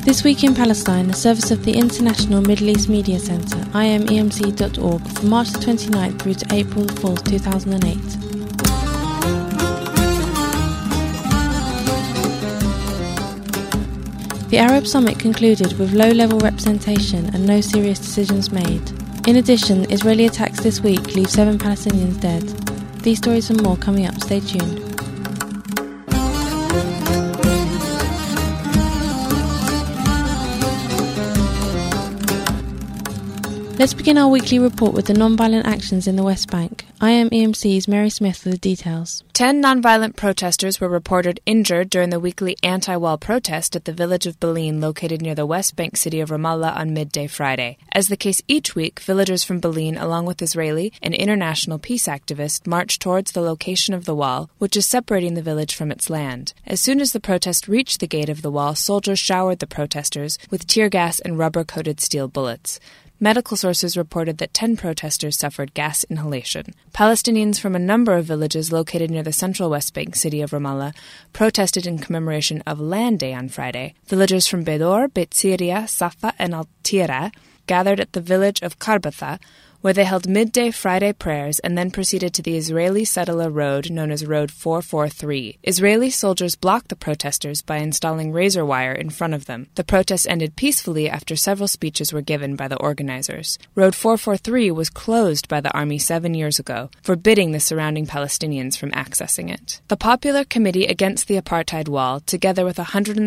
This Week in Palestine, a service of the International Middle East Media Centre, imemc.org, from March the 29th through to April the 4th, 2008. The Arab Summit concluded with low-level representation and no serious decisions made. In addition, Israeli attacks this week leave 7 Palestinians dead. These stories and more coming up. Stay tuned. Let's begin our weekly report with the non-violent actions in the West Bank. IMEMC's Mary Smith with the details. 10 non-violent protesters were reported injured during the weekly anti-wall protest at the village of Bil'in, located near the West Bank city of Ramallah, on midday Friday. As the case each week, villagers from Bil'in, along with Israeli and international peace activists, marched towards the location of the wall, which is separating the village from its land. As soon as the protest reached the gate of the wall, soldiers showered the protesters with tear gas and rubber-coated steel bullets. Medical sources reported that 10 protesters suffered gas inhalation. Palestinians from a number of villages located near the central West Bank city of Ramallah protested in commemoration of Land Day on Friday. Villagers from Bedor, Beit Siria, Safa, and Al-Tira gathered at the village of Karbatha, where they held midday Friday prayers and then proceeded to the Israeli settler road known as Road 443. Israeli soldiers blocked the protesters by installing razor wire in front of them. The protests ended peacefully after several speeches were given by the organizers. Road 443 was closed by the army 7 years ago, forbidding the surrounding Palestinians from accessing it. The Popular Committee Against the Apartheid Wall, together with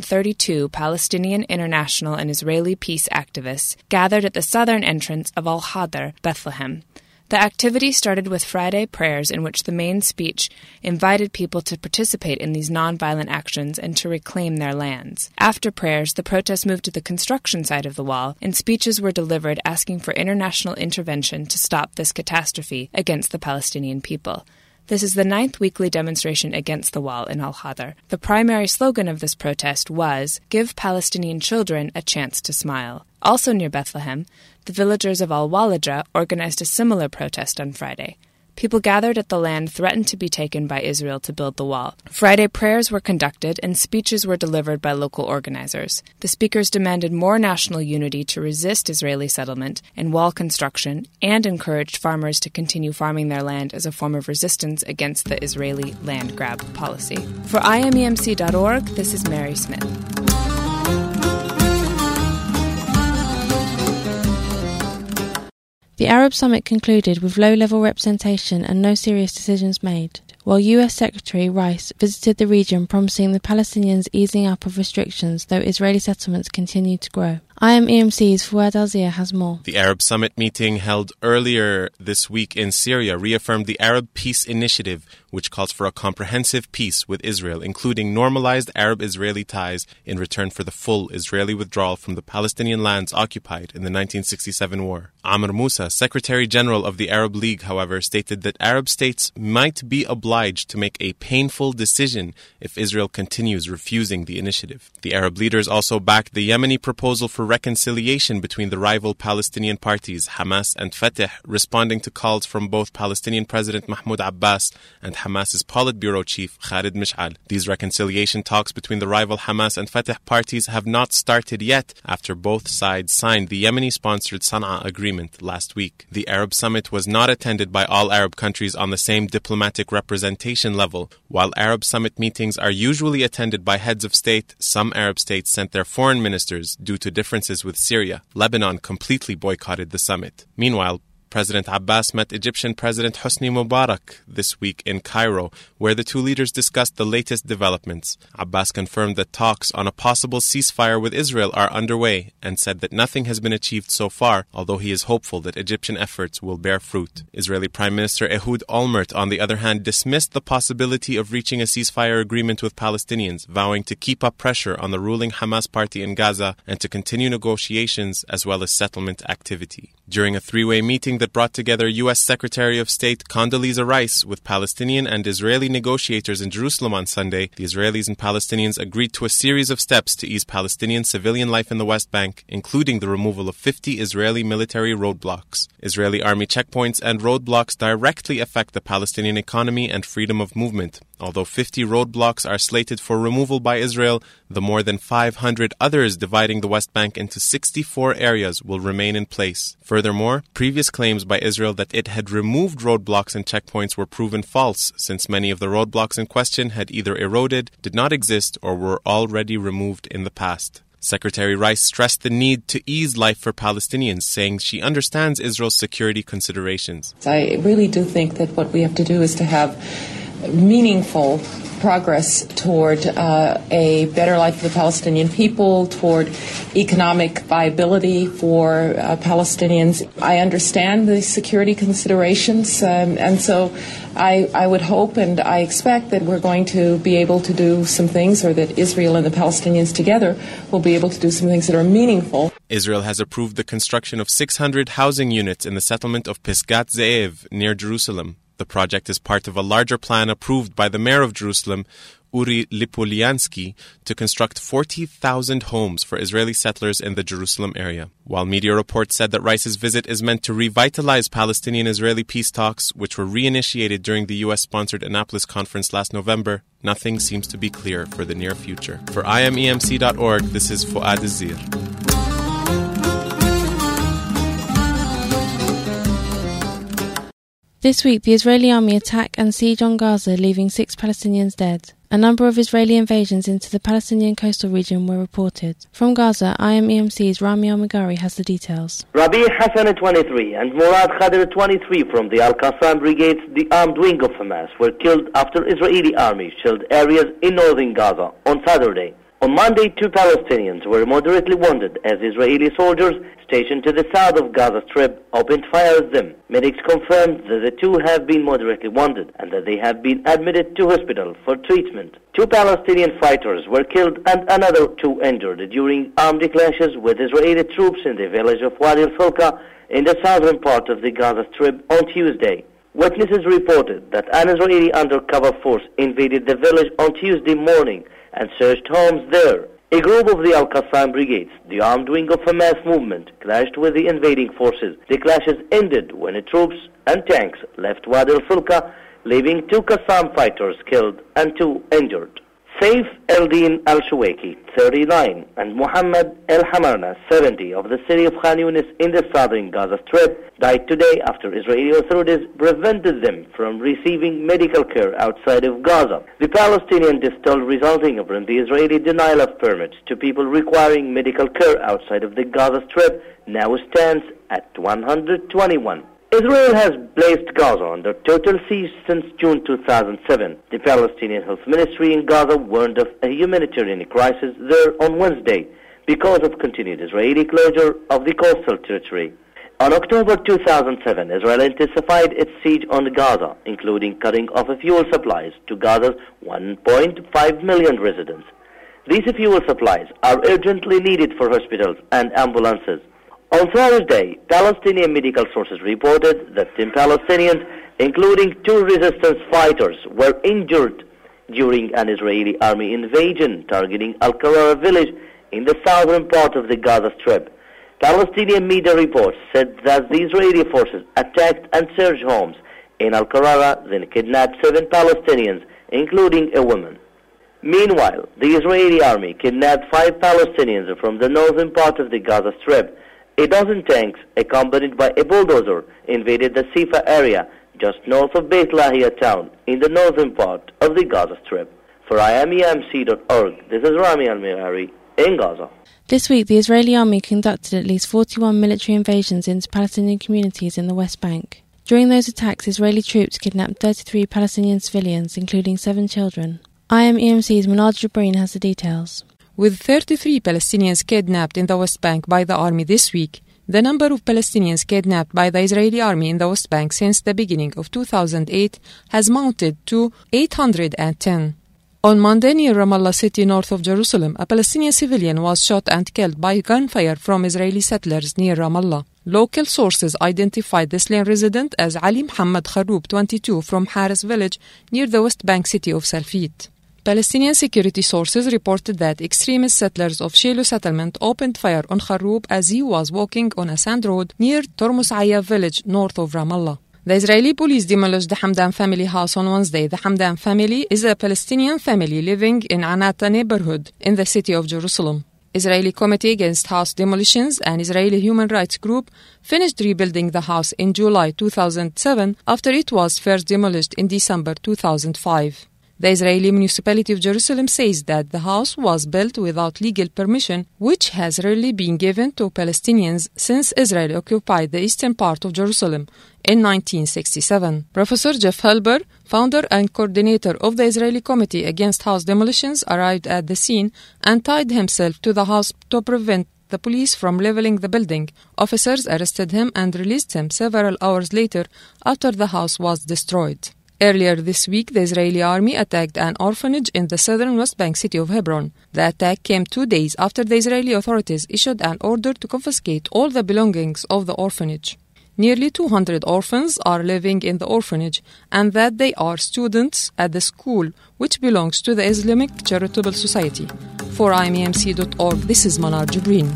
132 Palestinian international and Israeli peace activists, gathered at the southern entrance of Al-Hadar, Bethlehem. The activity started with Friday prayers in which the main speech invited people to participate in these nonviolent actions and to reclaim their lands. After prayers, the protests moved to the construction site of the wall, and speeches were delivered asking for international intervention to stop this catastrophe against the Palestinian people. This is the 9th weekly demonstration against the wall in Al-Hadar. The primary slogan of this protest was, "Give Palestinian children a chance to smile." Also near Bethlehem, the villagers of Al-Walajah organized a similar protest on Friday. People gathered at the land threatened to be taken by Israel to build the wall. Friday prayers were conducted and speeches were delivered by local organizers. The speakers demanded more national unity to resist Israeli settlement and wall construction, and encouraged farmers to continue farming their land as a form of resistance against the Israeli land grab policy. For IMEMC.org, this is Mary Smith. The Arab Summit concluded with low-level representation and no serious decisions made, while US Secretary Rice visited the region promising the Palestinians easing up of restrictions, though Israeli settlements continue to grow. IMEMC's Fouad Al-Zia has more. The Arab Summit meeting held earlier this week in Syria reaffirmed the Arab Peace Initiative, which calls for a comprehensive peace with Israel, including normalized Arab-Israeli ties in return for the full Israeli withdrawal from the Palestinian lands occupied in the 1967 war. Amr Moussa, Secretary General of the Arab League, however, stated that Arab states might be obliged to make a painful decision if Israel continues refusing the initiative. The Arab leaders also backed the Yemeni proposal for reconciliation between the rival Palestinian parties, Hamas and Fatah, responding to calls from both Palestinian President Mahmoud Abbas and Hamas's Politburo chief, Khalid Mish'al. These reconciliation talks between the rival Hamas and Fatah parties have not started yet, after both sides signed the Yemeni-sponsored Sana'a agreement last week. The Arab Summit was not attended by all Arab countries on the same diplomatic representation level. While Arab Summit meetings are usually attended by heads of state, some Arab states sent their foreign ministers due to differences with Syria. Lebanon completely boycotted the summit. Meanwhile, President Abbas met Egyptian President Hosni Mubarak this week in Cairo, where the two leaders discussed the latest developments. Abbas confirmed that talks on a possible ceasefire with Israel are underway and said that nothing has been achieved so far, although he is hopeful that Egyptian efforts will bear fruit. Israeli Prime Minister Ehud Olmert, on the other hand, dismissed the possibility of reaching a ceasefire agreement with Palestinians, vowing to keep up pressure on the ruling Hamas party in Gaza and to continue negotiations as well as settlement activity. During a three-way meeting that brought together U.S. Secretary of State Condoleezza Rice with Palestinian and Israeli negotiators in Jerusalem on Sunday, the Israelis and Palestinians agreed to a series of steps to ease Palestinian civilian life in the West Bank, including the removal of 50 Israeli military roadblocks. Israeli army checkpoints and roadblocks directly affect the Palestinian economy and freedom of movement. Although 50 roadblocks are slated for removal by Israel, the more than 500 others dividing the West Bank into 64 areas will remain in place. Furthermore, previous claims by Israel that it had removed roadblocks and checkpoints were proven false, since many of the roadblocks in question had either eroded, did not exist, or were already removed in the past. Secretary Rice stressed the need to ease life for Palestinians, saying she understands Israel's security considerations. I really do think that what we have to do is to have meaningful progress toward a better life for the Palestinian people, toward economic viability for Palestinians. I understand the security considerations, and so I would hope and I expect that we're going to be able to do some things, or that Israel and the Palestinians together will be able to do some things that are meaningful. Israel has approved the construction of 600 housing units in the settlement of Pisgat Ze'ev near Jerusalem. The project is part of a larger plan approved by the mayor of Jerusalem, Uri Lipoliansky, to construct 40,000 homes for Israeli settlers in the Jerusalem area. While media reports said that Rice's visit is meant to revitalize Palestinian-Israeli peace talks, which were reinitiated during the U.S.-sponsored Annapolis conference last November, nothing seems to be clear for the near future. For IMEMC.org, this is Fuad Azir. This week, the Israeli army attack and siege on Gaza, leaving 6 Palestinians dead. A number of Israeli invasions into the Palestinian coastal region were reported. From Gaza, IMEMC's Rami Al-Magari has the details. Rabi Hassan, 23, and Murad Khadir, 23, from the Al-Qassam brigades, the armed wing of Hamas, were killed after Israeli army shelled areas in northern Gaza on Saturday. On Monday, 2 Palestinians were moderately wounded as Israeli soldiers stationed to the south of Gaza Strip opened fire at them. Medics confirmed that the 2 have been moderately wounded and that they have been admitted to hospital for treatment. 2 Palestinian fighters were killed and another 2 injured during armed clashes with Israeli troops in the village of Wadi al-Fulka in the southern part of the Gaza Strip on Tuesday. Witnesses reported that an Israeli undercover force invaded the village on Tuesday morning and searched homes there. A group of the Al-Qassam brigades, the armed wing of Hamas movement, clashed with the invading forces. The clashes ended when the troops and tanks left Wadi al-Fulka, leaving 2 Qassam fighters killed and 2 injured. Saif Eldin Al-Shuwaiki, 39, and Muhammad El-Hamarna, 70, of the city of Khan Yunis in the southern Gaza Strip, died today after Israeli authorities prevented them from receiving medical care outside of Gaza. The Palestinian death toll resulting from the Israeli denial of permits to people requiring medical care outside of the Gaza Strip now stands at 121. Israel has placed Gaza under total siege since June 2007. The Palestinian Health Ministry in Gaza warned of a humanitarian crisis there on Wednesday because of continued Israeli closure of the coastal territory. On October 2007, Israel intensified its siege on Gaza, including cutting off fuel supplies to Gaza's 1.5 million residents. These fuel supplies are urgently needed for hospitals and ambulances. On Thursday, Palestinian medical sources reported that 10 Palestinians, including 2 resistance fighters, were injured during an Israeli army invasion targeting Al-Qarara village in the southern part of the Gaza Strip. Palestinian media reports said that the Israeli forces attacked and searched homes in Al-Qarara, then kidnapped 7 Palestinians, including a woman. Meanwhile, the Israeli army kidnapped 5 Palestinians from the northern part of the Gaza Strip. A dozen tanks, accompanied by a bulldozer, invaded the Sifa area just north of Beit Lahia town in the northern part of the Gaza Strip. For IMEMC.org, this is Rami Al-Magari in Gaza. This week, the Israeli army conducted at least 41 military invasions into Palestinian communities in the West Bank. During those attacks, Israeli troops kidnapped 33 Palestinian civilians, including 7 children. IMEMC's Manad Jabreen has the details. With 33 Palestinians kidnapped in the West Bank by the army this week, the number of Palestinians kidnapped by the Israeli army in the West Bank since the beginning of 2008 has mounted to 810. On Monday near Ramallah city north of Jerusalem, a Palestinian civilian was shot and killed by gunfire from Israeli settlers near Ramallah. Local sources identified the slain resident as Ali Muhammad Kharoub, 22, from Haris village near the West Bank city of Salfit. Palestinian security sources reported that extremist settlers of Shiloh settlement opened fire on Kharoub as he was walking on a sand road near Tormus Aya village north of Ramallah. The Israeli police demolished the Hamdan family house on Wednesday. The Hamdan family is a Palestinian family living in Anata neighborhood in the city of Jerusalem. Israeli Committee Against House Demolitions, an Israeli human rights group, finished rebuilding the house in July 2007 after it was first demolished in December 2005. The Israeli municipality of Jerusalem says that the house was built without legal permission, which has rarely been given to Palestinians since Israel occupied the eastern part of Jerusalem in 1967. Professor Jeff Halber, founder and coordinator of the Israeli Committee Against House Demolitions, arrived at the scene and tied himself to the house to prevent the police from leveling the building. Officers arrested him and released him several hours later after the house was destroyed. Earlier this week, the Israeli army attacked an orphanage in the southern West Bank city of Hebron. The attack came 2 days after the Israeli authorities issued an order to confiscate all the belongings of the orphanage. Nearly 200 orphans are living in the orphanage, and that they are students at the school, which belongs to the Islamic Charitable Society. For IMEMC.org, this is Manar Jibrin.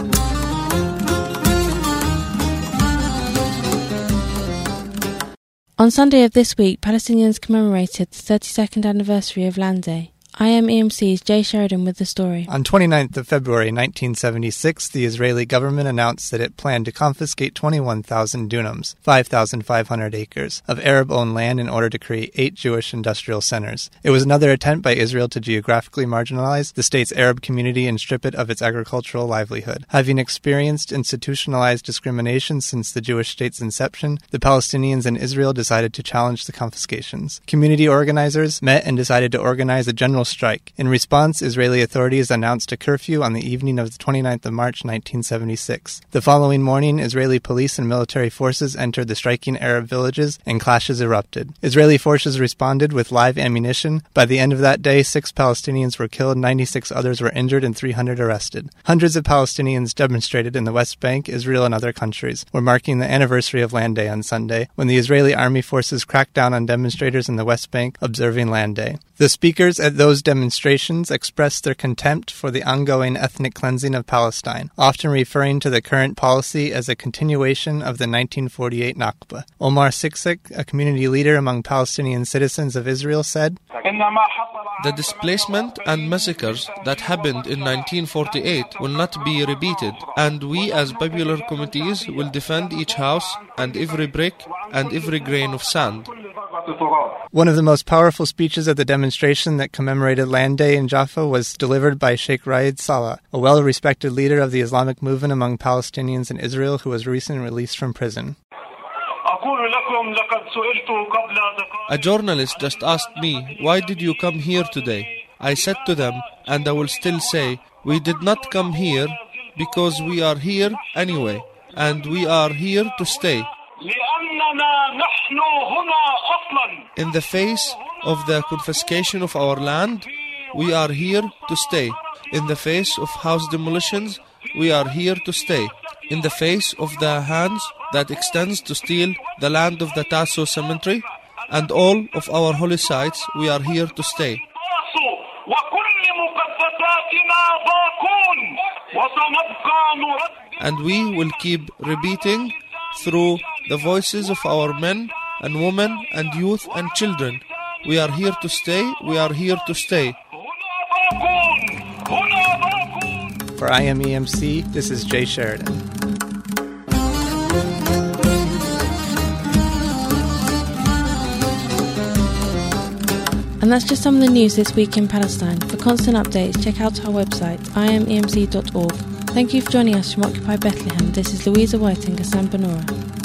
On Sunday of this week, Palestinians commemorated the 32nd anniversary of Land Day. IMEMC's Jay Sheridan with the story. On 29th of February 1976, the Israeli government announced that it planned to confiscate 21,000 dunams, 5,500 acres, of Arab-owned land in order to create 8 Jewish industrial centers. It was another attempt by Israel to geographically marginalize the state's Arab community and strip it of its agricultural livelihood. Having experienced institutionalized discrimination since the Jewish state's inception, the Palestinians and Israel decided to challenge the confiscations. Community organizers met and decided to organize a general strike. In response, Israeli authorities announced a curfew on the evening of the 29th of March 1976. The following morning, Israeli police and military forces entered the striking Arab villages and clashes erupted. Israeli forces responded with live ammunition. By the end of that day, 6 Palestinians were killed, 96 others were injured, and 300 arrested. Hundreds of Palestinians demonstrated in the West Bank, Israel, and other countries. We're marking the anniversary of Land Day on Sunday, when the Israeli army forces cracked down on demonstrators in the West Bank observing Land Day. The speakers at those demonstrations expressed their contempt for the ongoing ethnic cleansing of Palestine, often referring to the current policy as a continuation of the 1948 Nakba. Omar Siksik, a community leader among Palestinian citizens of Israel, said, "The displacement and massacres that happened in 1948 will not be repeated, and we as popular committees will defend each house and every brick and every grain of sand." One of the most powerful speeches at the demonstration that commemorated Land Day in Jaffa was delivered by Sheikh Raed Salah, a well-respected leader of the Islamic movement among Palestinians in Israel who was recently released from prison. A journalist just asked me, "Why did you come here today?" I said to them, and I will still say, we did not come here because we are here anyway, and we are here to stay. In the face of the confiscation of our land, we are here to stay. In the face of house demolitions, we are here to stay. In the face of the hands that extends to steal the land of the Tasso Cemetery and all of our holy sites, we are here to stay. And we will keep repeating through the voices of our men and women and youth and children. We are here to stay, we are here to stay. For IMEMC, this is Jay Sheridan. And that's just some of the news this week in Palestine. For constant updates, check out our website, imemc.org. Thank you for joining us from Occupy Bethlehem. This is Louisa White and Ghassan Benora.